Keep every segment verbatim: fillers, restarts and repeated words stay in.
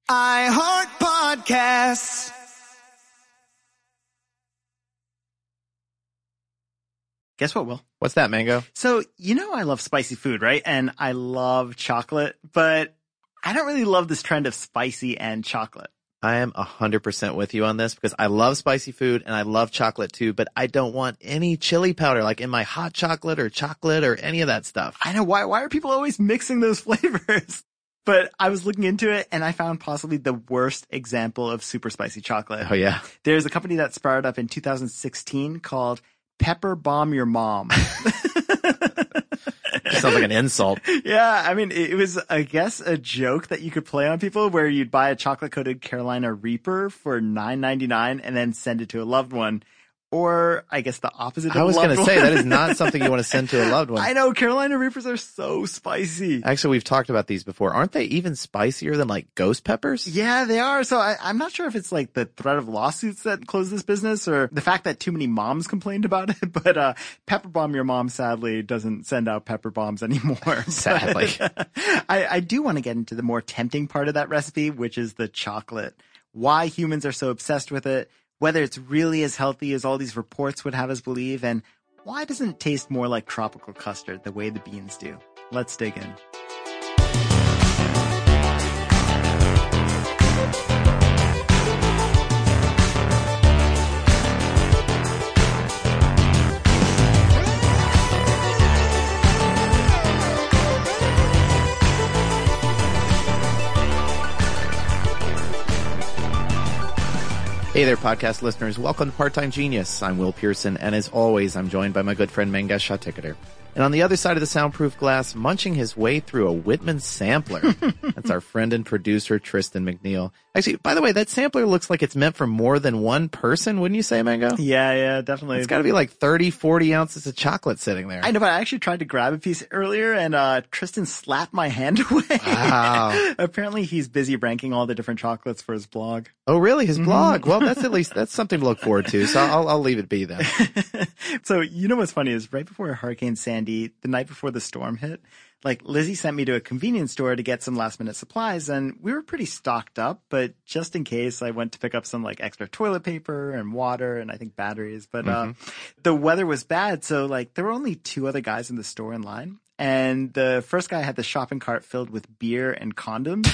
I heart podcasts. Guess what, Will? What's that, Mango? So, you know I love spicy food, right? And I love chocolate, but I don't really love this trend of spicy and chocolate. I am one hundred percent with you on this because I love spicy food and I love chocolate too, but I don't want any chili powder like in my hot chocolate or chocolate or any of that stuff. I know. Why, why are people always mixing those flavors? But I was looking into it and I found possibly the worst example of super spicy chocolate. Oh, yeah. There's a company that sprouted up in two thousand sixteen called Pepper Bomb Your Mom. Sounds like an insult. Yeah, I mean, it was, I guess, a joke that you could play on people where you'd buy a chocolate-coated Carolina Reaper for nine ninety-nine and then send it to a loved one. Or, I guess, the opposite of I was a loved going to one. say, that is not something you want to send to a loved one. I know, Carolina Reapers are so spicy. Actually, we've talked about these before. Aren't they even spicier than, like, ghost peppers? Yeah, they are. So I, I'm not sure if it's, like, the threat of lawsuits that closed this business or the fact that too many moms complained about it. But uh, Pepper Bomb Your Mom, sadly, doesn't send out pepper bombs anymore. Sadly. But, I, I do want to get into the more tempting part of that recipe, which is the chocolate. Why humans are so obsessed with it, whether it's really as healthy as all these reports would have us believe, and why doesn't it taste more like tropical custard the way the beans do? Let's dig in. Hey there, podcast listeners. Welcome to Part-Time Genius. I'm Will Pearson, and as always, I'm joined by my good friend Mangesh Shah-Ticketer. And on the other side of the soundproof glass, munching his way through a Whitman sampler, that's our friend and producer, Tristan McNeil. Actually, by the way, that sampler looks like it's meant for more than one person, wouldn't you say, Mango? Yeah, yeah, definitely. It's got to be like thirty, forty ounces of chocolate sitting there. I know, but I actually tried to grab a piece earlier, and uh Tristan slapped my hand away. Wow. Apparently, he's busy ranking all the different chocolates for his blog. Oh, really? His blog? Well, that's at least, that's something to look forward to, so I'll, I'll leave it be then. So, you know what's funny is right before Hurricane Sandy, the night before the storm hit, like Lizzie sent me to a convenience store to get some last minute supplies, and we were pretty stocked up, but just in case I went to pick up some like extra toilet paper and water and I think batteries, but mm-hmm. uh, the weather was bad. So like there were only two other guys in the store in line, and the first guy had the shopping cart filled with beer and condoms.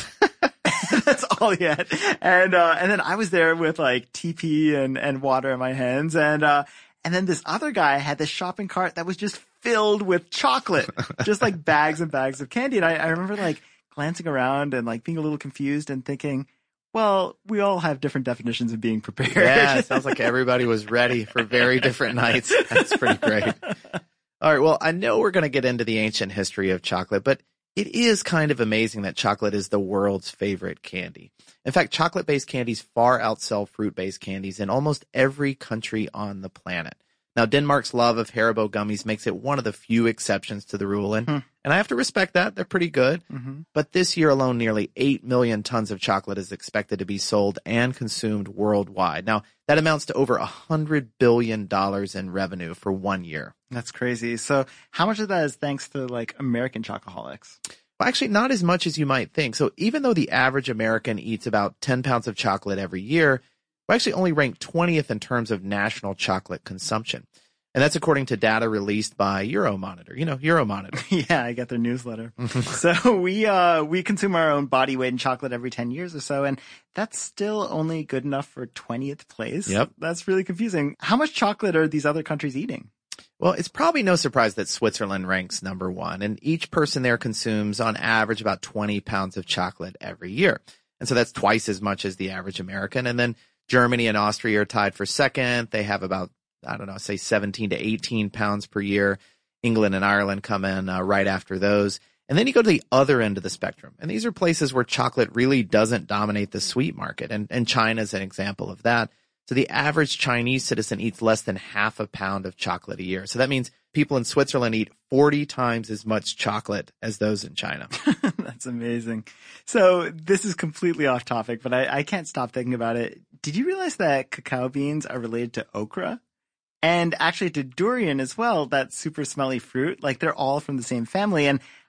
That's all he had. And, uh, and then I was there with like T P and, and water in my hands. And, uh, and then this other guy had this shopping cart that was just filled with chocolate, just like bags and bags of candy. And I, I remember like glancing around and like being a little confused and thinking, well, we all have different definitions of being prepared. Yeah, it sounds like everybody was ready for very different nights. That's pretty great. All right. Well, I know we're going to get into the ancient history of chocolate, but it is kind of amazing that chocolate is the world's favorite candy. In fact, chocolate-based candies far outsell fruit-based candies in almost every country on the planet. Now, Denmark's love of Haribo gummies makes it one of the few exceptions to the rule, and, hmm. and I have to respect that. They're pretty good. Mm-hmm. But this year alone, nearly eight million tons of chocolate is expected to be sold and consumed worldwide. Now, that amounts to over one hundred billion dollars in revenue for one year. That's crazy. So how much of that is thanks to like American chocoholics? Well, actually, not as much as you might think. So even though the average American eats about ten pounds of chocolate every year, we actually only rank twentieth in terms of national chocolate consumption. And that's according to data released by Euromonitor. You know, Euromonitor. Yeah, I get their newsletter. So we uh we consume our own body weight in chocolate every ten years or so, and that's still only good enough for twentieth place. Yep. That's really confusing. How much chocolate are these other countries eating? Well, it's probably no surprise that Switzerland ranks number one, and each person there consumes on average about twenty pounds of chocolate every year. And so that's twice as much as the average American. And then Germany and Austria are tied for second. They have about, I don't know, say seventeen to eighteen pounds per year. England and Ireland come in uh, right after those. And then you go to the other end of the spectrum. And these are places where chocolate really doesn't dominate the sweet market. And, and China is an example of that. So the average Chinese citizen eats less than half a pound of chocolate a year. So that means people in Switzerland eat forty times as much chocolate as those in China. That's amazing. So this is completely off topic, but I, I can't stop thinking about it. Did you realize that cacao beans are related to okra? And actually to durian as well, that super smelly fruit. Like they're all from the same family. And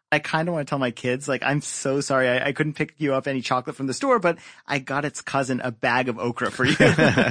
I kind of want to tell my kids, like, I'm so sorry I, I couldn't pick you up any chocolate from the store, but I got its cousin a bag of okra for you.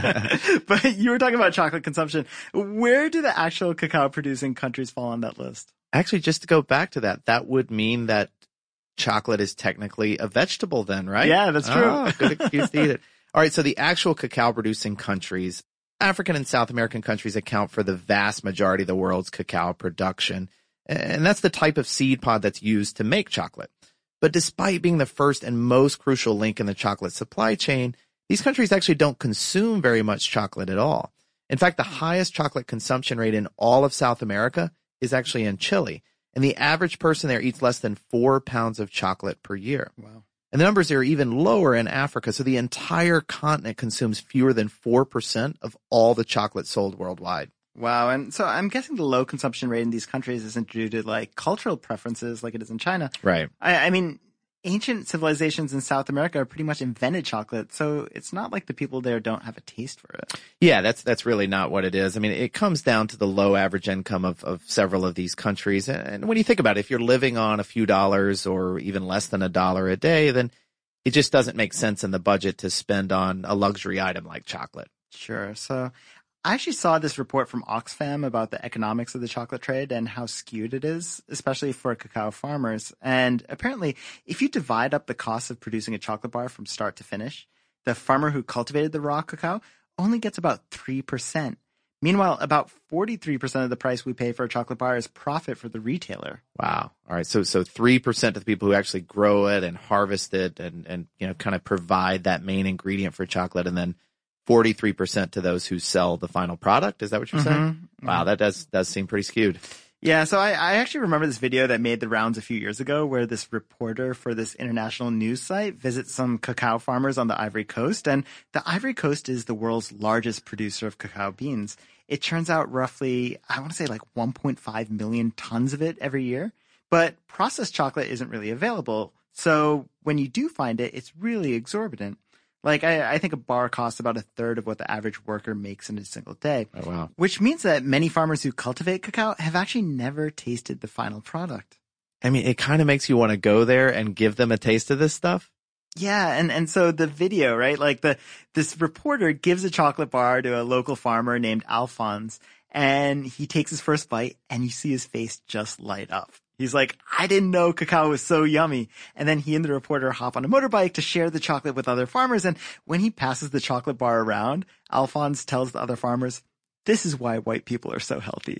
But you were talking about chocolate consumption. Where do the actual cacao producing countries fall on that list? Actually, just to go back to that, that would mean that chocolate is technically a vegetable then, right? Yeah, that's true. Oh, good excuse to eat it. All right, so the actual cacao producing countries, African and South American countries account for the vast majority of the world's cacao production. And that's the type of seed pod that's used to make chocolate. But despite being the first and most crucial link in the chocolate supply chain, these countries actually don't consume very much chocolate at all. In fact, the highest chocolate consumption rate in all of South America is actually in Chile. And the average person there eats less than four pounds of chocolate per year. Wow. And the numbers are even lower in Africa. So the entire continent consumes fewer than four percent of all the chocolate sold worldwide. Wow. And so I'm guessing the low consumption rate in these countries isn't due to like cultural preferences like it is in China. Right. I, I mean, ancient civilizations in South America pretty much invented chocolate. So it's not like the people there don't have a taste for it. Yeah, that's that's really not what it is. I mean, it comes down to the low average income of, of several of these countries. And when you think about it, if you're living on a few dollars or even less than a dollar a day, then it just doesn't make sense in the budget to spend on a luxury item like chocolate. Sure. So I actually saw this report from Oxfam about the economics of the chocolate trade and how skewed it is, especially for cacao farmers. And apparently, if you divide up the cost of producing a chocolate bar from start to finish, the farmer who cultivated the raw cacao only gets about three percent. Meanwhile, about forty-three percent of the price we pay for a chocolate bar is profit for the retailer. Wow. All right. So, so three percent of the people who actually grow it and harvest it and, and, you know, kind of provide that main ingredient for chocolate, and then forty-three percent to those who sell the final product. Is that what you're Mm-hmm. saying? Wow. That does, does seem pretty skewed. Yeah, so I, I actually remember this video that made the rounds a few years ago where this reporter for this international news site visits some cacao farmers on the Ivory Coast. And the Ivory Coast is the world's largest producer of cacao beans. It turns out roughly, I want to say like one point five million tons of it every year. But processed chocolate isn't really available. So when you do find it, it's really exorbitant. Like, I, I think a bar costs about a third of what the average worker makes in a single day. Oh, wow. Which means that many farmers who cultivate cacao have actually never tasted the final product. I mean, it kind of makes you want to go there and give them a taste of this stuff. Yeah, and, and so the video, right? Like the this reporter gives a chocolate bar to a local farmer named Alphonse, and he takes his first bite, and you see his face just light up. He's like, I didn't know cacao was so yummy. And then he and the reporter hop on a motorbike to share the chocolate with other farmers. And when he passes the chocolate bar around, Alphonse tells the other farmers, this is why white people are so healthy.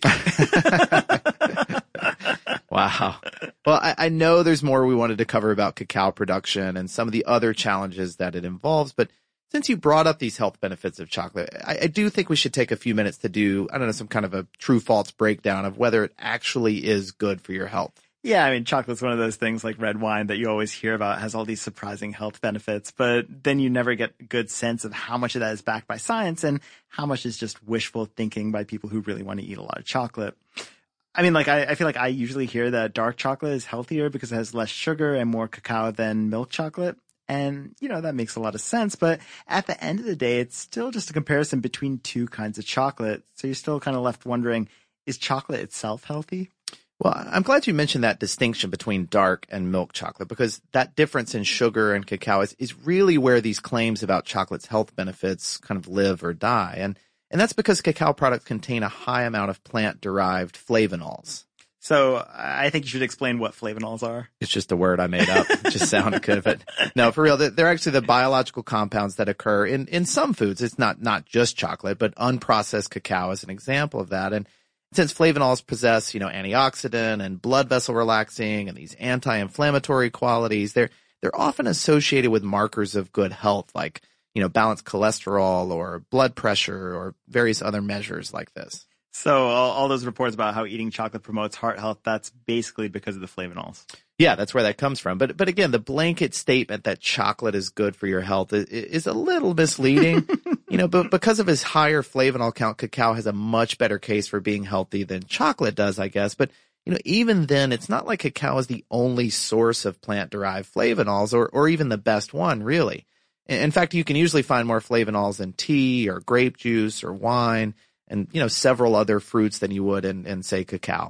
Wow. Well, I, I know there's more we wanted to cover about cacao production and some of the other challenges that it involves, but since you brought up these health benefits of chocolate, I, I do think we should take a few minutes to do, I don't know, some kind of a true-false breakdown of whether it actually is good for your health. Yeah, I mean, chocolate's one of those things like red wine that you always hear about, has all these surprising health benefits, but then you never get a good sense of how much of that is backed by science and how much is just wishful thinking by people who really want to eat a lot of chocolate. I mean, like, I, I feel like I usually hear that dark chocolate is healthier because it has less sugar and more cacao than milk chocolate. And, you know, that makes a lot of sense. But at the end of the day, it's still just a comparison between two kinds of chocolate. So you're still kind of left wondering, is chocolate itself healthy? Well, I'm glad you mentioned that distinction between dark and milk chocolate, because that difference in sugar and cacao is, is really where these claims about chocolate's health benefits kind of live or die. And, and that's because cacao products contain a high amount of plant-derived flavanols. So I think you should explain what flavanols are. It's just a word I made up. It just sounded good. But no, for real, they're actually the biological compounds that occur in, in some foods. It's not, not just chocolate, but unprocessed cacao is an example of that. And since flavanols possess, you know, antioxidant and blood vessel relaxing and these anti-inflammatory qualities, they're, they're often associated with markers of good health, like, you know, balanced cholesterol or blood pressure or various other measures like this. So all, all those reports about how eating chocolate promotes heart health, that's basically because of the flavanols. Yeah, that's where that comes from. But but again, the blanket statement that chocolate is good for your health is, is a little misleading. You know, but because of his higher flavanol count, cacao has a much better case for being healthy than chocolate does, I guess. But, you know, even then, it's not like cacao is the only source of plant-derived flavanols or, or even the best one, really. In fact, you can usually find more flavanols in tea or grape juice or wine and, you know, several other fruits than you would in, in say, cacao.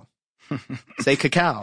Say cacao.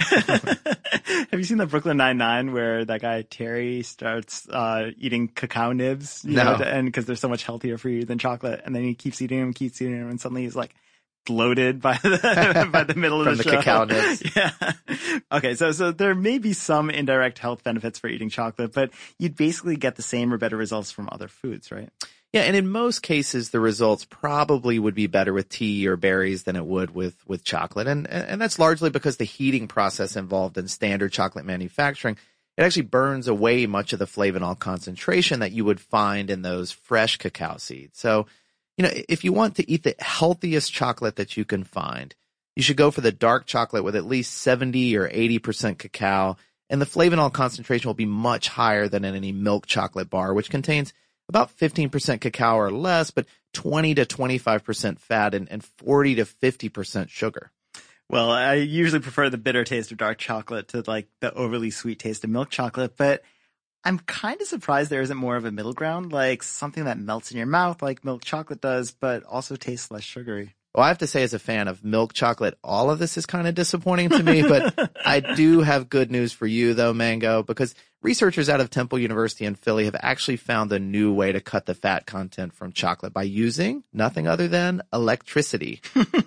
Have you seen the Brooklyn Nine-Nine where that guy Terry starts uh, eating cacao nibs? You No. know, to, and because they're so much healthier for you than chocolate, and then he keeps eating them, keeps eating them, and suddenly he's like bloated by the by the middle of From the, the show. cacao nibs. Yeah. Okay, so so there may be some indirect health benefits for eating chocolate, but you'd basically get the same or better results from other foods, right? Yeah, and in most cases, the results probably would be better with tea or berries than it would with, with chocolate. And, and that's largely because the heating process involved in standard chocolate manufacturing, it actually burns away much of the flavanol concentration that you would find in those fresh cacao seeds. So, you know, if you want to eat the healthiest chocolate that you can find, you should go for the dark chocolate with at least seventy or eighty percent cacao. And the flavanol concentration will be much higher than in any milk chocolate bar, which contains about fifteen percent cacao or less, but twenty to twenty-five percent fat and, and forty to fifty percent sugar. Well, I usually prefer the bitter taste of dark chocolate to like the overly sweet taste of milk chocolate, but I'm kind of surprised there isn't more of a middle ground, like something that melts in your mouth like milk chocolate does, but also tastes less sugary. Well, I have to say, as a fan of milk chocolate, all of this is kind of disappointing to me, but I do have good news for you, though, Mango, because researchers out of Temple University in Philly have actually found a new way to cut the fat content from chocolate by using nothing other than electricity.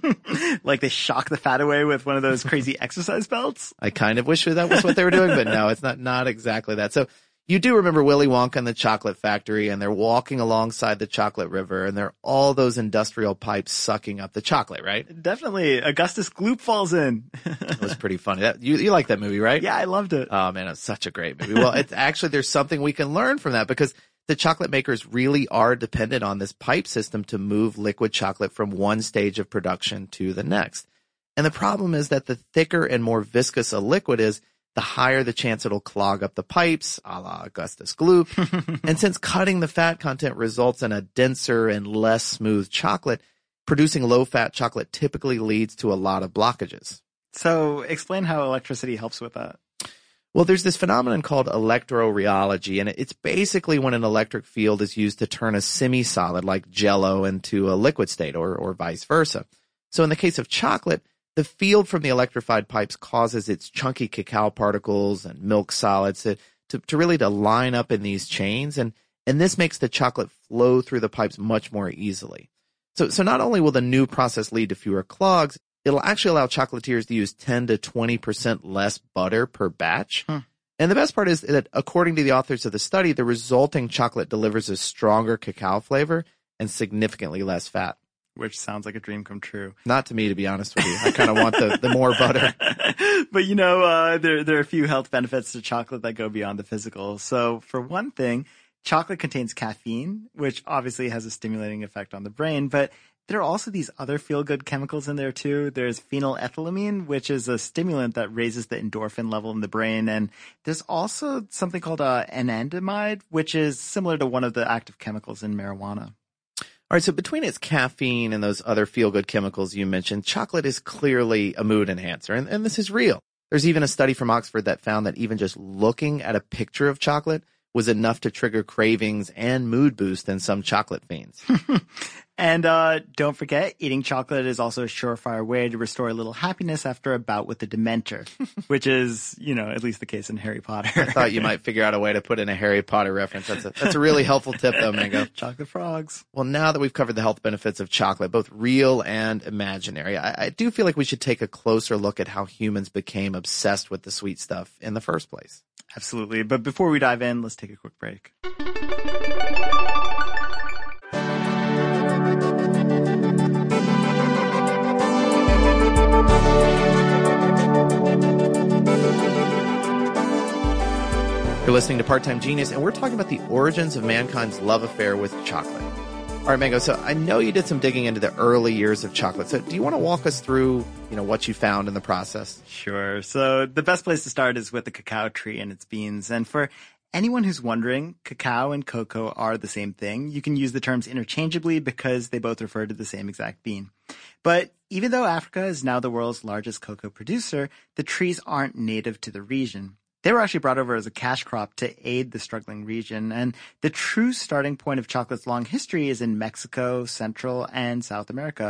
Like they shock the fat away with one of those crazy exercise belts? I kind of wish that was what they were doing, but no, it's not, not exactly that. So you do remember Willy Wonka and the Chocolate Factory, and they're walking alongside the chocolate river, and there are all those industrial pipes sucking up the chocolate, right? Definitely. Augustus Gloop falls in. It was pretty funny. That, you, you like that movie, right? Yeah, I loved it. Oh man, it's such a great movie. Well, it's actually, there's something we can learn from that because the chocolate makers really are dependent on this pipe system to move liquid chocolate from one stage of production to the next. And the problem is that the thicker and more viscous a liquid is, the higher the chance it'll clog up the pipes, a la Augustus Gloop. And since cutting the fat content results in a denser and less smooth chocolate, producing low-fat chocolate typically leads to a lot of blockages. So explain how electricity helps with that. Well, there's this phenomenon called electrorheology, and it's basically when an electric field is used to turn a semi-solid like Jell-O into a liquid state, or, or vice versa. So in the case of chocolate, the field from the electrified pipes causes its chunky cacao particles and milk solids to, to, to really to line up in these chains, and, and this makes the chocolate flow through the pipes much more easily. So, so not only will the new process lead to fewer clogs, it'll actually allow chocolatiers to use ten to twenty percent less butter per batch. Hmm. And the best part is that according to the authors of the study, the resulting chocolate delivers a stronger cacao flavor and significantly less fat. Which sounds like a dream come true. Not to me, to be honest with you. I kind of want the, the more butter. But you know, uh, there, there are a few health benefits to chocolate that go beyond the physical. So for one thing, chocolate contains caffeine, which obviously has a stimulating effect on the brain, but there are also these other feel-good chemicals in there too. There's phenylethylamine, which is a stimulant that raises the endorphin level in the brain. And there's also something called uh, anandamide, which is similar to one of the active chemicals in marijuana. All right, so between its caffeine and those other feel-good chemicals you mentioned, chocolate is clearly a mood enhancer, and, and this is real. There's even a study from Oxford that found that even just looking at a picture of chocolate was enough to trigger cravings and mood boost in some chocolate fiends. And uh don't forget, eating chocolate is also a surefire way to restore a little happiness after a bout with the Dementor, which is, you know, at least the case in Harry Potter. I thought you might figure out a way to put in a Harry Potter reference. That's a, that's a really helpful tip, though, Mango. Chocolate frogs. Well, now that we've covered the health benefits of chocolate, both real and imaginary, I, I do feel like we should take a closer look at how humans became obsessed with the sweet stuff in the first place. Absolutely. But before we dive in, let's take a quick break. You're listening to Part-Time Genius, and we're talking about the origins of mankind's love affair with chocolate. All right, Mango, so I know you did some digging into the early years of chocolate. So do you want to walk us through, you know, what you found in the process? Sure. So the best place to start is with the cacao tree and its beans. And for anyone who's wondering, cacao and cocoa are the same thing. You can use the terms interchangeably because they both refer to the same exact bean. But even though Africa is now the world's largest cocoa producer, the trees aren't native to the region. They were actually brought over as a cash crop to aid the struggling region. And the true starting point of chocolate's long history is in Mexico, Central, and South America.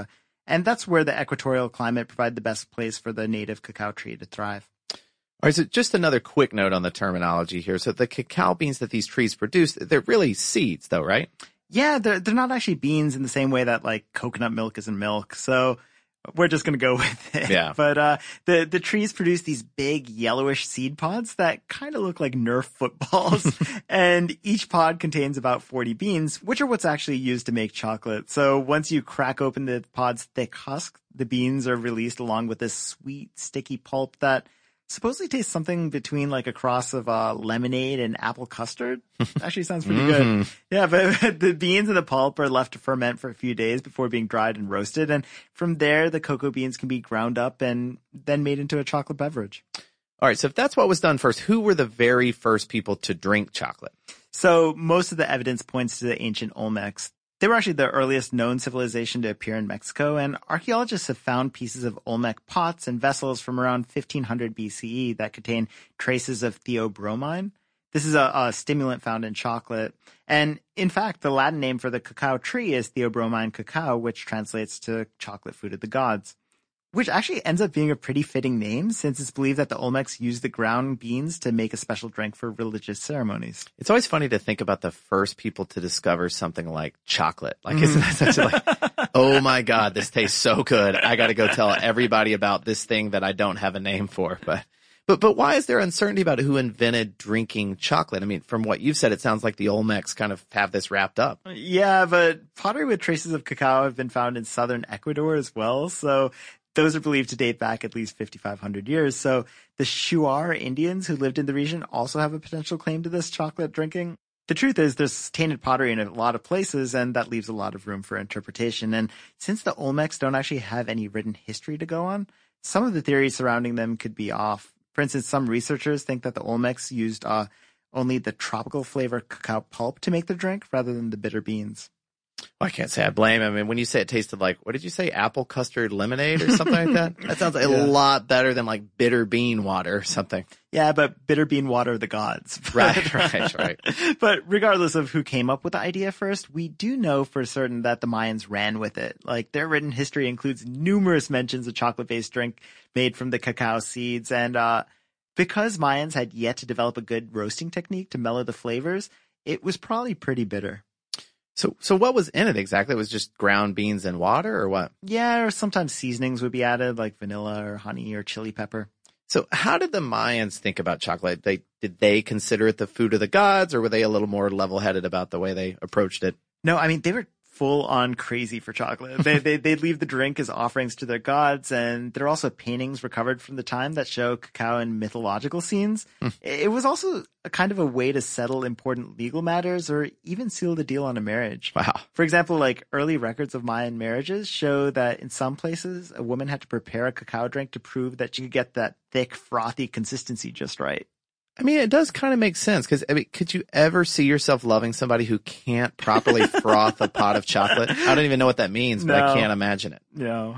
And that's where the equatorial climate provided the best place for the native cacao tree to thrive. All right, so just another quick note on the terminology here. So the cacao beans that these trees produce, they're really seeds though, right? Yeah, they're, they're not actually beans in the same way that like coconut milk isn't milk. So we're just going to go with it. Yeah. But uh, the, the trees produce these big yellowish seed pods that kind of look like Nerf footballs. And each pod contains about forty beans, which are what's actually used to make chocolate. So once you crack open the pod's thick husk, the beans are released along with this sweet, sticky pulp that supposedly tastes something between like a cross of uh, lemonade and apple custard. Actually sounds pretty mm. good. Yeah, but the beans and the pulp are left to ferment for a few days before being dried and roasted. And from there, the cocoa beans can be ground up and then made into a chocolate beverage. All right, so if that's what was done first, who were the very first people to drink chocolate? So most of the evidence points to the ancient Olmecs. They were actually the earliest known civilization to appear in Mexico, and archaeologists have found pieces of Olmec pots and vessels from around fifteen hundred B C E that contain traces of theobromine. This is a, a stimulant found in chocolate. And in fact, the Latin name for the cacao tree is Theobromine cacao, which translates to chocolate food of the gods, which actually ends up being a pretty fitting name since it's believed that the Olmecs used the ground beans to make a special drink for religious ceremonies. It's always funny to think about the first people to discover something like chocolate. Like, isn't that such a, like, oh my God, this tastes so good. I got to go tell everybody about this thing that I don't have a name for. But, but, but why is there uncertainty about who invented drinking chocolate? I mean, from what you've said, it sounds like the Olmecs kind of have this wrapped up. Yeah, but pottery with traces of cacao have been found in southern Ecuador as well. So those are believed to date back at least fifty-five hundred years. So the Shuar Indians who lived in the region also have a potential claim to this chocolate drinking. The truth is there's tainted pottery in a lot of places, and that leaves a lot of room for interpretation. And since the Olmecs don't actually have any written history to go on, some of the theories surrounding them could be off. For instance, some researchers think that the Olmecs used uh, only the tropical flavor cacao pulp to make the drink rather than the bitter beans. Well, I can't say I blame him. I mean, when you say it tasted like, what did you say, apple custard lemonade or something like that? That sounds a yeah. lot better than like bitter bean water or something. Yeah, but bitter bean water of the gods. Right, right, right. But regardless of who came up with the idea first, we do know for certain that the Mayans ran with it. Like, their written history includes numerous mentions of chocolate-based drink made from the cacao seeds. And uh because Mayans had yet to develop a good roasting technique to mellow the flavors, it was probably pretty bitter. So, so what was in it exactly? It was just ground beans and water, or what? Yeah, or sometimes seasonings would be added, like vanilla or honey or chili pepper. So how did the Mayans think about chocolate? They, did they consider it the food of the gods, or were they a little more level-headed about the way they approached it? No, I mean, they were full on crazy for chocolate. They, they, they'd leave the drink as offerings to their gods. And there are also paintings recovered from the time that show cacao in mythological scenes. It was also a kind of a way to settle important legal matters or even seal the deal on a marriage. Wow. For example, like early records of Mayan marriages show that in some places, a woman had to prepare a cacao drink to prove that she could get that thick, frothy consistency just right. I mean, it does kind of make sense because, I mean, could you ever see yourself loving somebody who can't properly froth a pot of chocolate? I don't even know what that means, but no. I can't imagine it. No.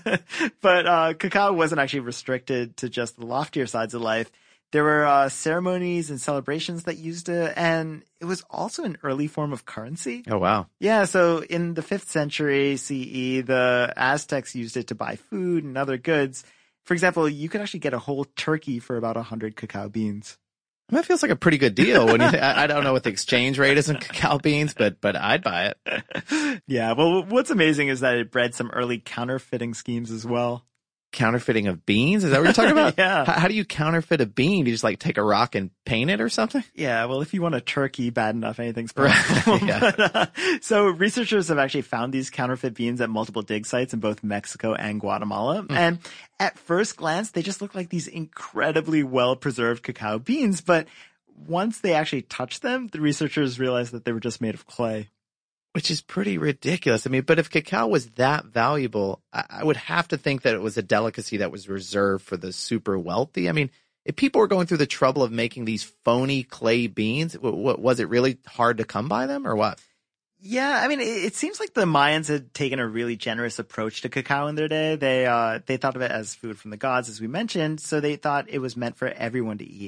But uh, cacao wasn't actually restricted to just the loftier sides of life. There were uh, ceremonies and celebrations that used it, and it was also an early form of currency. Oh, wow. Yeah, so in the fifth century C E, the Aztecs used it to buy food and other goods. For example, you could actually get a whole turkey for about one hundred cacao beans. That feels like a pretty good deal. When you th- I, I don't know what the exchange rate is in cacao beans, but but I'd buy it. Yeah, well, what's amazing is that it bred some early counterfeiting schemes as well. Counterfeiting of beans? Is that what you're talking about? Yeah. How, how do you counterfeit a bean? Do you just like take a rock and paint it or something? Yeah, well, if you want a turkey bad enough, anything's possible. Right. Yeah. But, uh, so researchers have actually found these counterfeit beans at multiple dig sites in both Mexico and Guatemala. Mm. And at first glance, they just look like these incredibly well-preserved cacao beans. But once they actually touched them, the researchers realized that they were just made of clay. Which is pretty ridiculous. I mean, but if cacao was that valuable, I, I would have to think that it was a delicacy that was reserved for the super wealthy. I mean, if people were going through the trouble of making these phony clay beans, w- w- was it really hard to come by them or what? Yeah, I mean, it, it seems like the Mayans had taken a really generous approach to cacao in their day. They uh, they thought of it as food from the gods, as we mentioned, so they thought it was meant for everyone to eat.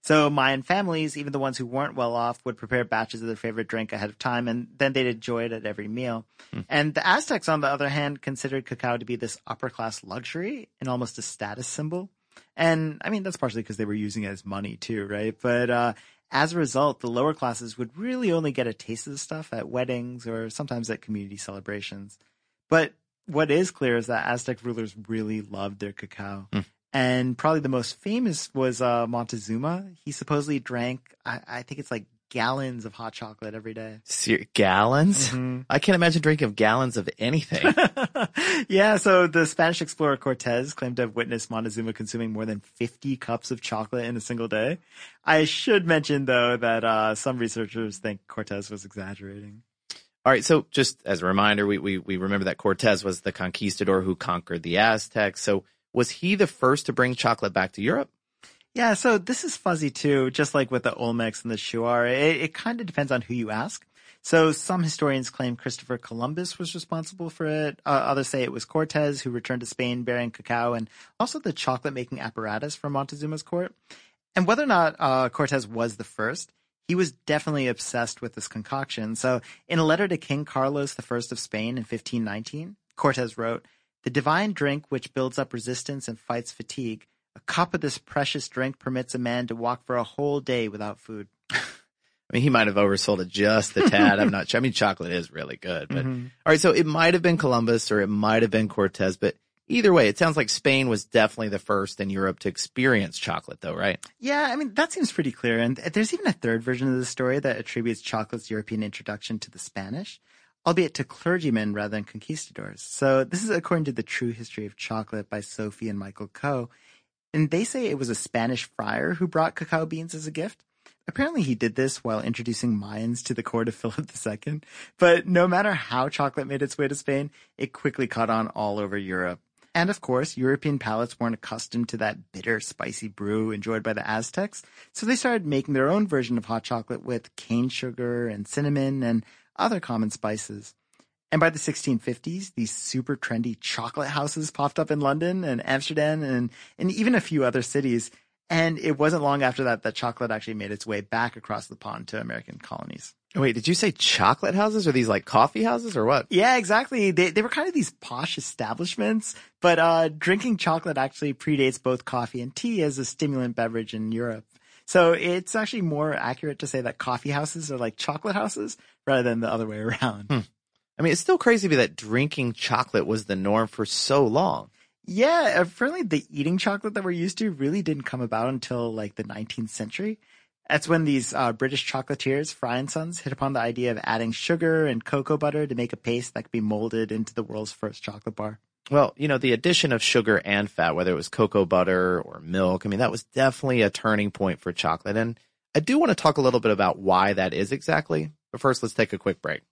So Mayan families, even the ones who weren't well off, would prepare batches of their favorite drink ahead of time, and then they'd enjoy it at every meal. Mm. And the Aztecs, on the other hand, considered cacao to be this upper-class luxury and almost a status symbol. And, I mean, that's partially because they were using it as money, too, right? But uh, as a result, the lower classes would really only get a taste of the stuff at weddings or sometimes at community celebrations. But what is clear is that Aztec rulers really loved their cacao. Mm. And probably the most famous was uh, Montezuma. He supposedly drank, I, I think it's like gallons of hot chocolate every day. Ser- gallons? Mm-hmm. I can't imagine drinking gallons of anything. Yeah, so the Spanish explorer Cortez claimed to have witnessed Montezuma consuming more than fifty cups of chocolate in a single day. I should mention, though, that uh, some researchers think Cortez was exaggerating. All right, so just as a reminder, we, we, we remember that Cortez was the conquistador who conquered the Aztecs. So was he the first to bring chocolate back to Europe? Yeah, so this is fuzzy too, just like with the Olmecs and the Shuar. It, it kind of depends on who you ask. So some historians claim Christopher Columbus was responsible for it. Uh, others say it was Cortez who returned to Spain bearing cacao and also the chocolate-making apparatus from Montezuma's court. And whether or not uh, Cortez was the first, he was definitely obsessed with this concoction. So in a letter to King Carlos the First of Spain in fifteen nineteen, Cortez wrote, "The divine drink which builds up resistance and fights fatigue, a cup of this precious drink permits a man to walk for a whole day without food." I mean, he might have oversold it just a tad. I'm not sure. I mean, chocolate is really good. But mm-hmm. All right, so it might have been Columbus or it might have been Cortez. But either way, it sounds like Spain was definitely the first in Europe to experience chocolate, though, right? Yeah, I mean, that seems pretty clear. And there's even a third version of the story that attributes chocolate's European introduction to the Spanish, albeit to clergymen rather than conquistadors. So this is according to The True History of Chocolate by Sophie and Michael Coe. And they say it was a Spanish friar who brought cacao beans as a gift. Apparently he did this while introducing Mayans to the court of Philip the Second. But no matter how chocolate made its way to Spain, it quickly caught on all over Europe. And of course, European palates weren't accustomed to that bitter, spicy brew enjoyed by the Aztecs. So they started making their own version of hot chocolate with cane sugar and cinnamon and other common spices. And by the sixteen fifties, these super trendy chocolate houses popped up in London and Amsterdam and, and even a few other cities. And it wasn't long after that that chocolate actually made its way back across the pond to American colonies. Wait, did you say chocolate houses? Are these like coffee houses or what? Yeah, exactly. They they were kind of these posh establishments, but uh, drinking chocolate actually predates both coffee and tea as a stimulant beverage in Europe. So it's actually more accurate to say that coffee houses are like chocolate houses rather than the other way around. Hmm. I mean, it's still crazy to me that drinking chocolate was the norm for so long. Yeah, apparently the eating chocolate that we're used to really didn't come about until like the nineteenth century. That's when these uh, British chocolatiers, Fry and Sons, hit upon the idea of adding sugar and cocoa butter to make a paste that could be molded into the world's first chocolate bar. Well, you know, the addition of sugar and fat, whether it was cocoa butter or milk, I mean, that was definitely a turning point for chocolate. And I do want to talk a little bit about why that is exactly. But first, let's take a quick break.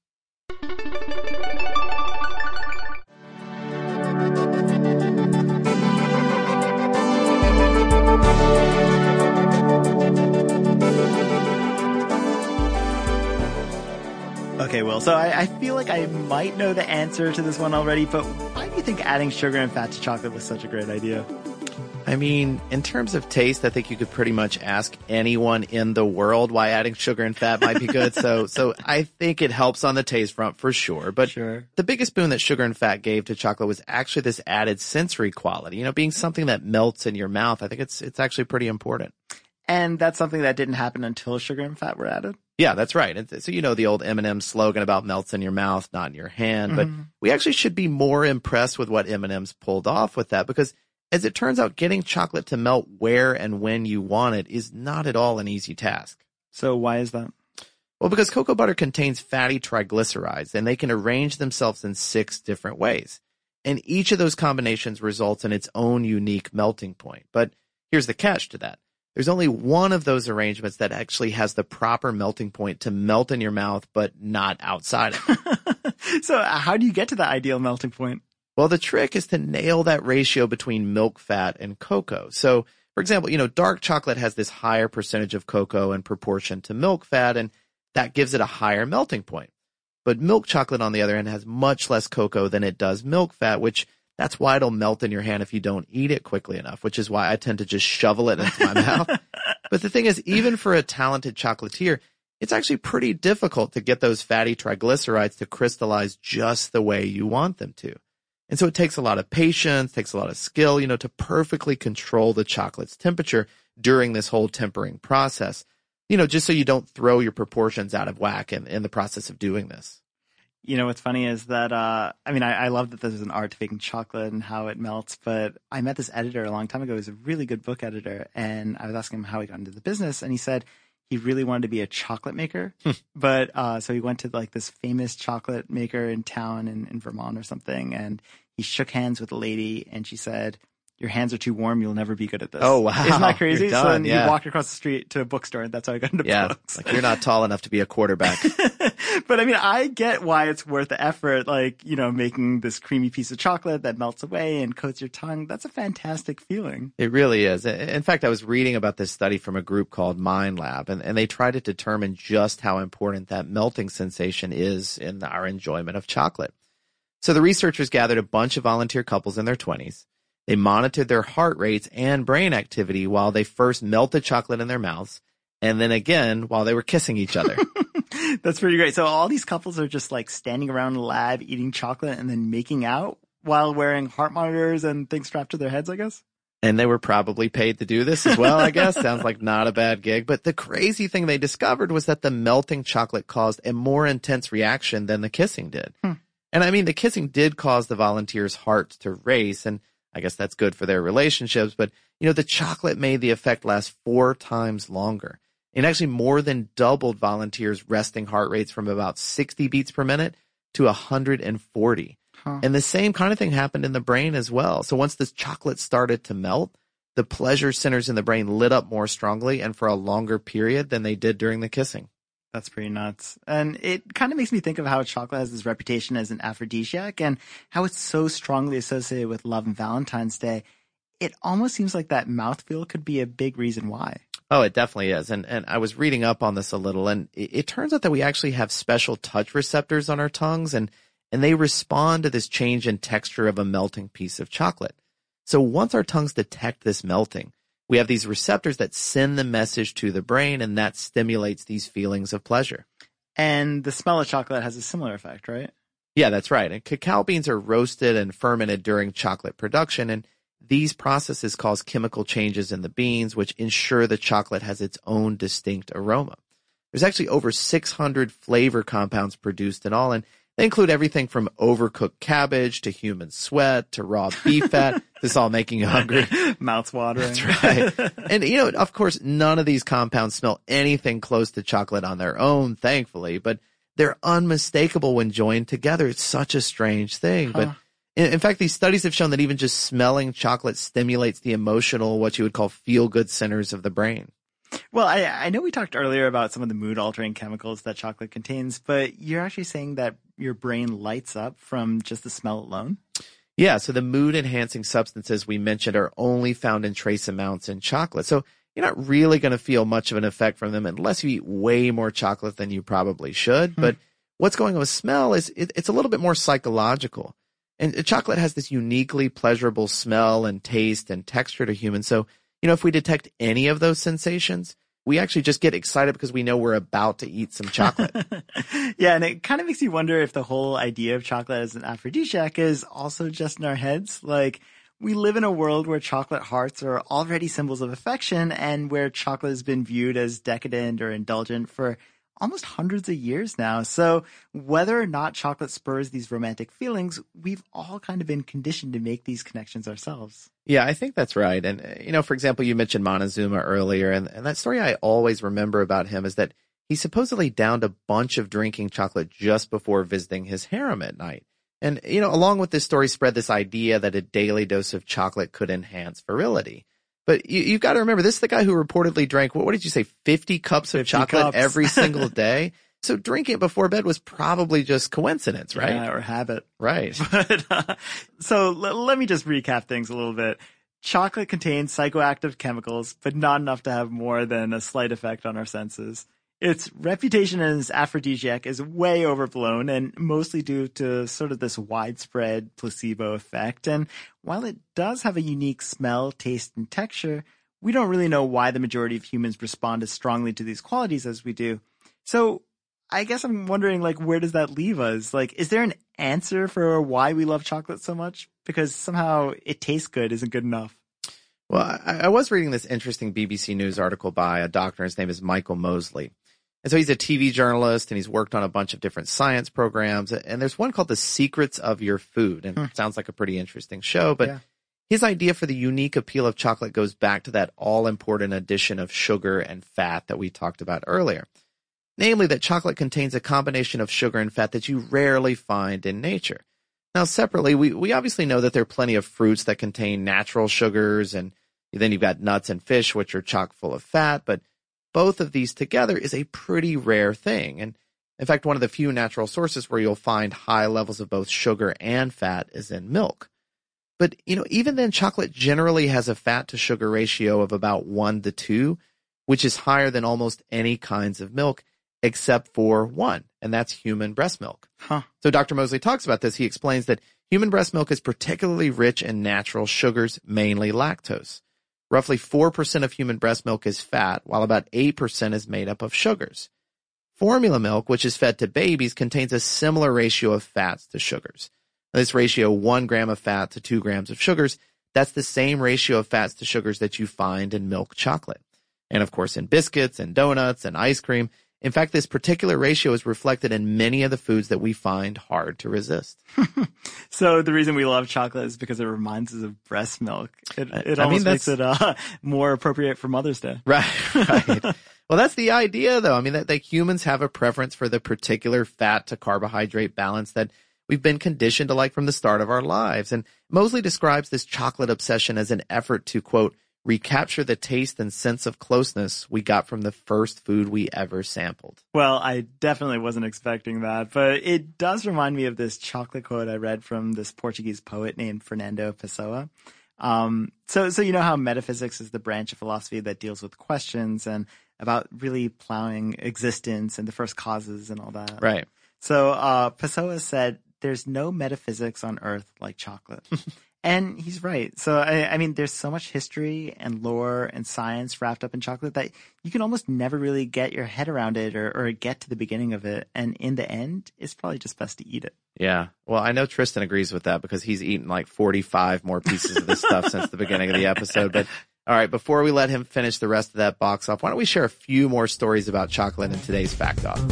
Okay, Will, so I, I feel like I might know the answer to this one already, but why do you think adding sugar and fat to chocolate was such a great idea? I mean, in terms of taste, I think you could pretty much ask anyone in the world why adding sugar and fat might be good. so so I think it helps on the taste front for sure. But sure. The biggest boon that sugar and fat gave to chocolate was actually this added sensory quality. You know, being something that melts in your mouth, I think it's it's actually pretty important. And that's something that didn't happen until sugar and fat were added? Yeah, that's right. So you know the old M and M slogan about melts in your mouth, not in your hand. But mm-hmm. we actually should be more impressed with what M and M's pulled off with that, because as it turns out, getting chocolate to melt where and when you want it is not at all an easy task. So why is that? Well, because cocoa butter contains fatty triglycerides, and they can arrange themselves in six different ways. And each of those combinations results in its own unique melting point. But here's the catch to that. There's only one of those arrangements that actually has the proper melting point to melt in your mouth, but not outside of it. So how do you get to the ideal melting point? Well, the trick is to nail that ratio between milk fat and cocoa. So, for example, you know, dark chocolate has this higher percentage of cocoa in proportion to milk fat, and that gives it a higher melting point. But milk chocolate, on the other hand, has much less cocoa than it does milk fat, which that's why it'll melt in your hand if you don't eat it quickly enough, which is why I tend to just shovel it into my mouth. But the thing is, even for a talented chocolatier, it's actually pretty difficult to get those fatty triglycerides to crystallize just the way you want them to. And so it takes a lot of patience, takes a lot of skill, you know, to perfectly control the chocolate's temperature during this whole tempering process, you know, just so you don't throw your proportions out of whack in, in the process of doing this. You know, what's funny is that, uh, I mean, I, I love that there's an art to making chocolate and how it melts, but I met this editor a long time ago. He was a really good book editor, and I was asking him how he got into the business, and he said he really wanted to be a chocolate maker. But, uh, so he went to like this famous chocolate maker in town in, in Vermont or something, and he shook hands with a lady, and she said, "Your hands are too warm. You'll never be good at this." Oh, wow. Isn't that crazy? You're done, so then yeah. he walked across the street to a bookstore, and that's how I got into yeah, books. Like you're not tall enough to be a quarterback. But I mean, I get why it's worth the effort. Like, you know, making this creamy piece of chocolate that melts away and coats your tongue. That's a fantastic feeling. It really is. In fact, I was reading about this study from a group called Mind Lab, and, and they tried to determine just how important that melting sensation is in our enjoyment of chocolate. So the researchers gathered a bunch of volunteer couples in their twenties. They monitored their heart rates and brain activity while they first melted chocolate in their mouths, and then again while they were kissing each other. That's pretty great. So all these couples are just like standing around a lab eating chocolate and then making out while wearing heart monitors and things strapped to their heads, I guess? And they were probably paid to do this as well, I guess. Sounds like not a bad gig. But the crazy thing they discovered was that the melting chocolate caused a more intense reaction than the kissing did. Hmm. And I mean, the kissing did cause the volunteers' hearts to race, and I guess that's good for their relationships. But, you know, the chocolate made the effect last four times longer. It actually more than doubled volunteers' resting heart rates from about sixty beats per minute to one hundred forty. Huh. And the same kind of thing happened in the brain as well. So once this chocolate started to melt, the pleasure centers in the brain lit up more strongly and for a longer period than they did during the kissing. That's pretty nuts. And it kind of makes me think of how chocolate has this reputation as an aphrodisiac and how it's so strongly associated with love and Valentine's Day. It almost seems like that mouthfeel could be a big reason why. Oh, it definitely is. And and I was reading up on this a little, and it, it turns out that we actually have special touch receptors on our tongues, and, and they respond to this change in texture of a melting piece of chocolate. So once our tongues detect this melting, we have these receptors that send the message to the brain, and that stimulates these feelings of pleasure. And the smell of chocolate has a similar effect, right? Yeah, that's right. And cacao beans are roasted and fermented during chocolate production, and these processes cause chemical changes in the beans, which ensure the chocolate has its own distinct aroma. There's actually over six hundred flavor compounds produced in all, and they include everything from overcooked cabbage to human sweat to raw beef fat. This all making you hungry. Mouth's watering. That's right. And, you know, of course, none of these compounds smell anything close to chocolate on their own, thankfully, but they're unmistakable when joined together. It's such a strange thing. Huh. But in, in fact, these studies have shown that even just smelling chocolate stimulates the emotional, what you would call feel-good centers of the brain. Well, I, I know we talked earlier about some of the mood-altering chemicals that chocolate contains, but you're actually saying that your brain lights up from just the smell alone? Yeah, so the mood-enhancing substances we mentioned are only found in trace amounts in chocolate. So you're not really going to feel much of an effect from them unless you eat way more chocolate than you probably should. Hmm. But what's going on with smell is it, it's a little bit more psychological. And chocolate has this uniquely pleasurable smell and taste and texture to humans. So, you know, if we detect any of those sensations, we actually just get excited because we know we're about to eat some chocolate. Yeah, and it kind of makes you wonder if the whole idea of chocolate as an aphrodisiac is also just in our heads. Like, we live in a world where chocolate hearts are already symbols of affection and where chocolate has been viewed as decadent or indulgent for almost hundreds of years now. So whether or not chocolate spurs these romantic feelings, we've all kind of been conditioned to make these connections ourselves. Yeah, I think that's right. And, you know, for example, you mentioned Montezuma earlier, and, and that story I always remember about him is that he supposedly downed a bunch of drinking chocolate just before visiting his harem at night. And, you know, along with this story spread this idea that a daily dose of chocolate could enhance virility. But you, you've got to remember, this is the guy who reportedly drank, what, what did you say, fifty cups of chocolate cups. every single day? So drinking it before bed was probably just coincidence, right? Yeah, or habit. Right. But, uh, so l- let me just recap things a little bit. Chocolate contains psychoactive chemicals, but not enough to have more than a slight effect on our senses. Its reputation as aphrodisiac is way overblown and mostly due to sort of this widespread placebo effect. And while it does have a unique smell, taste, and texture, we don't really know why the majority of humans respond as strongly to these qualities as we do. So I guess I'm wondering, like, where does that leave us? Like, is there an answer for why we love chocolate so much? Because somehow it tastes good isn't good enough. Well, I, I was reading this interesting B B C News article by a doctor. His name is Michael Mosley. And so he's a T V journalist, and he's worked on a bunch of different science programs. And there's one called The Secrets of Your Food. And hmm. it sounds like a pretty interesting show. But yeah. his idea for the unique appeal of chocolate goes back to that all-important addition of sugar and fat that we talked about earlier. Namely, that chocolate contains a combination of sugar and fat that you rarely find in nature. Now, separately, we, we obviously know that there are plenty of fruits that contain natural sugars, and then you've got nuts and fish, which are chock full of fat, but both of these together is a pretty rare thing. And in fact, one of the few natural sources where you'll find high levels of both sugar and fat is in milk. But, you know, even then, chocolate generally has a fat to sugar ratio of about one to two, which is higher than almost any kinds of milk, except for one, and that's human breast milk. Huh. So Doctor Mosley talks about this. He explains that human breast milk is particularly rich in natural sugars, mainly lactose. Roughly four percent of human breast milk is fat, while about eight percent is made up of sugars. Formula milk, which is fed to babies, contains a similar ratio of fats to sugars. This ratio, one gram of fat to two grams of sugars, that's the same ratio of fats to sugars that you find in milk chocolate. And of course, in biscuits and donuts and ice cream. In fact, this particular ratio is reflected in many of the foods that we find hard to resist. So the reason we love chocolate is because it reminds us of breast milk. It, it I almost mean, makes it uh, more appropriate for Mother's Day. Right, right. Well, that's the idea, though. I mean, that, that humans have a preference for the particular fat to carbohydrate balance that we've been conditioned to like from the start of our lives. And Mosley describes this chocolate obsession as an effort to, quote, recapture the taste and sense of closeness we got from the first food we ever sampled. Well, I definitely wasn't expecting that, but it does remind me of this chocolate quote I read from this Portuguese poet named Fernando Pessoa. Um, so, so you know how metaphysics is the branch of philosophy that deals with questions and about really plowing existence and the first causes and all that. Right. So, uh, Pessoa said, "There's no metaphysics on earth like chocolate." And he's right. So, I, I mean, there's so much history and lore and science wrapped up in chocolate that you can almost never really get your head around it or, or get to the beginning of it. And in the end, it's probably just best to eat it. Yeah. Well, I know Tristan agrees with that because he's eaten like forty-five more pieces of this stuff since the beginning of the episode. But all right, before we let him finish the rest of that box off, why don't we share a few more stories about chocolate in today's Fact Off?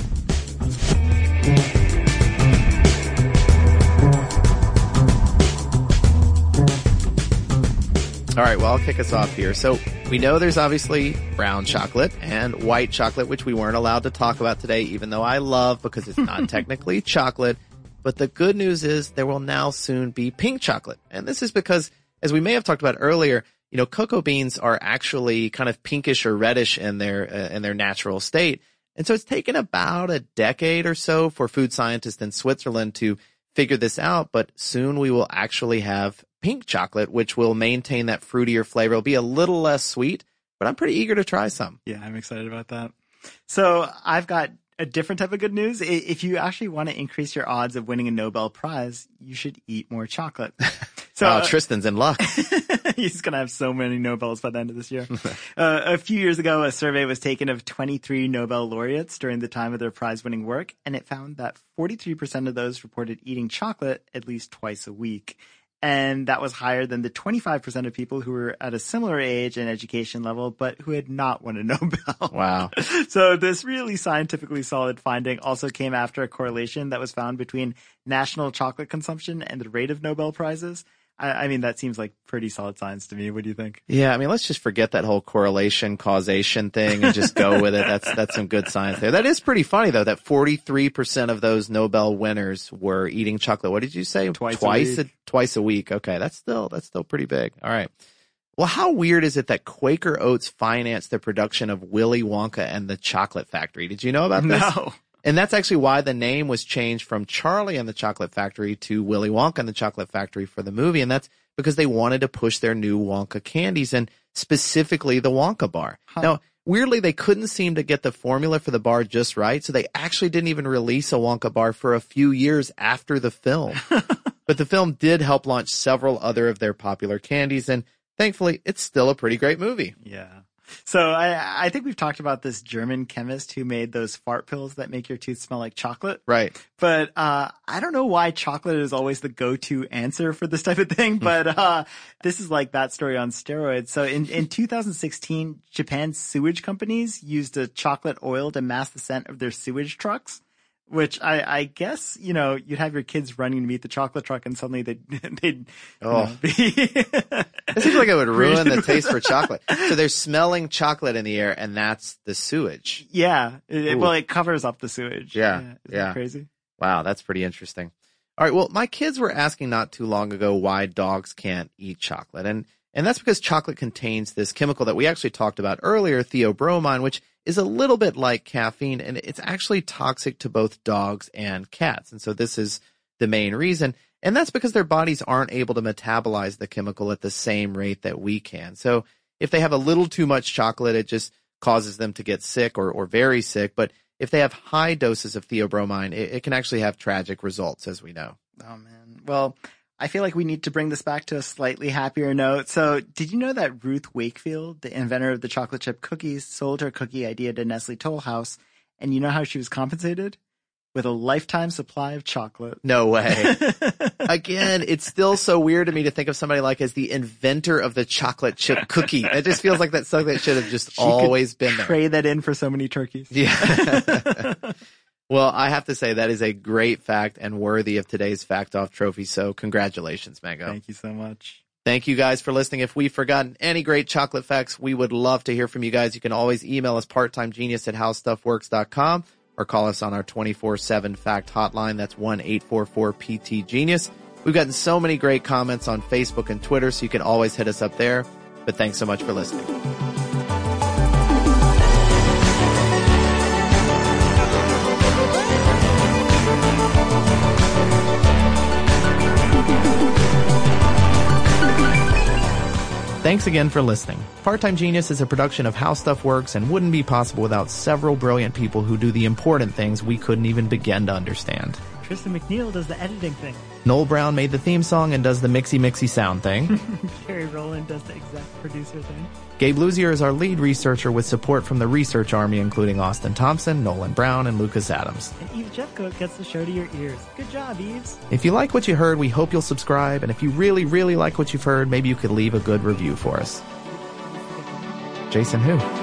All right, well, I'll kick us off here. So we know there's obviously brown chocolate and white chocolate, which we weren't allowed to talk about today, even though I love because it's not technically chocolate. But the good news is there will now soon be pink chocolate. And this is because, as we may have talked about earlier, you know, cocoa beans are actually kind of pinkish or reddish in their uh, in their natural state. And so it's taken about a decade or so for food scientists in Switzerland to figure this out. But soon we will actually have pink chocolate, which will maintain that fruitier flavor. It'll be a little less sweet, but I'm pretty eager to try some. Yeah, I'm excited about that. So I've got a different type of good news. If you actually want to increase your odds of winning a Nobel Prize, you should eat more chocolate. So oh, uh, Tristan's in luck. He's going to have so many Nobels by the end of this year. uh, a few years ago, a survey was taken of twenty-three Nobel laureates during the time of their prize-winning work, and it found that forty-three percent of those reported eating chocolate at least twice a week. And that was higher than the twenty-five percent of people who were at a similar age and education level, but who had not won a Nobel. Wow. So this really scientifically solid finding also came after a correlation that was found between national chocolate consumption and the rate of Nobel Prizes. I, I mean, that seems like pretty solid science to me. What do you think? Yeah, I mean, let's just forget that whole correlation causation thing and just go with it. That's that's some good science there. That is pretty funny, though, that forty-three percent of those Nobel winners were eating chocolate. What did you say? Twice, twice a week. A, twice a week. Okay, that's still that's still pretty big. All right. Well, how weird is it that Quaker Oats financed the production of Willy Wonka and the Chocolate Factory? Did you know about this? No. And that's actually why the name was changed from Charlie and the Chocolate Factory to Willy Wonka and the Chocolate Factory for the movie. And that's because they wanted to push their new Wonka candies and specifically the Wonka bar. Huh. Now, weirdly, they couldn't seem to get the formula for the bar just right, so they actually didn't even release a Wonka bar for a few years after the film. But the film did help launch several other of their popular candies, and Thankfully, it's still a pretty great movie. Yeah. So I, I think we've talked about this German chemist who made those fart pills that make your teeth smell like chocolate. Right. But uh, I don't know why chocolate is always the go-to answer for this type of thing, but uh, this is like that story on steroids. So in, in two thousand sixteen, Japan's sewage companies used a chocolate oil to mask the scent of their sewage trucks. Which I, I guess, you know, you'd have your kids running to meet the chocolate truck and suddenly they'd, they'd oh. you know, be. It seems like it would ruin the taste for chocolate. So they're smelling chocolate in the air and that's the sewage. Yeah. It, well, it covers up the sewage. Yeah. Yeah. Isn't yeah. that crazy? Wow. That's pretty interesting. All right. Well, my kids were asking not too long ago why dogs can't eat chocolate. And, and that's because chocolate contains this chemical that we actually talked about earlier, theobromine, which is a little bit like caffeine, and it's actually toxic to both dogs and cats. And so this is the main reason. And that's because their bodies aren't able to metabolize the chemical at the same rate that we can. So if they have a little too much chocolate, it just causes them to get sick or, or very sick. But if they have high doses of theobromine, it, it can actually have tragic results, as we know. Oh, man. Well, I feel like we need to bring this back to a slightly happier note. So did you know that Ruth Wakefield, the inventor of the chocolate chip cookies, sold her cookie idea to Nestle Toll House? And you know how she was compensated? With a lifetime supply of chocolate. No way. Again, it's still so weird to me to think of somebody like as the inventor of the chocolate chip cookie. It just feels like that's something that should have just she always could been there. Trade that in for so many turkeys. Yeah. Well, I have to say that is a great fact and worthy of today's Fact Off trophy. So congratulations, Mango. Thank you so much. Thank you guys for listening. If we've forgotten any great chocolate facts, we would love to hear from you guys. You can always email us parttimegenius at howstuffworks dot com or call us on our twenty-four seven fact hotline. That's one eight four four P T Genius. We've gotten so many great comments on Facebook and Twitter, so you can always hit us up there. But thanks so much for listening. Thanks again for listening. Part-Time Genius is a production of How Stuff Works and wouldn't be possible without several brilliant people who do the important things we couldn't even begin to understand. Tristan McNeil does the editing thing. Noel Brown made the theme song and does the mixy mixy sound thing. Gary Rowland does the exec producer thing. Gabe Luzier is our lead researcher with support from the research army, including Austin Thompson, Nolan Brown, and Lucas Adams. And Eve Jeffcoat gets the show to your ears. Good job, Eves. If you like what you heard, we hope you'll subscribe. And if you really, really like what you've heard, maybe you could leave a good review for us. Jason who?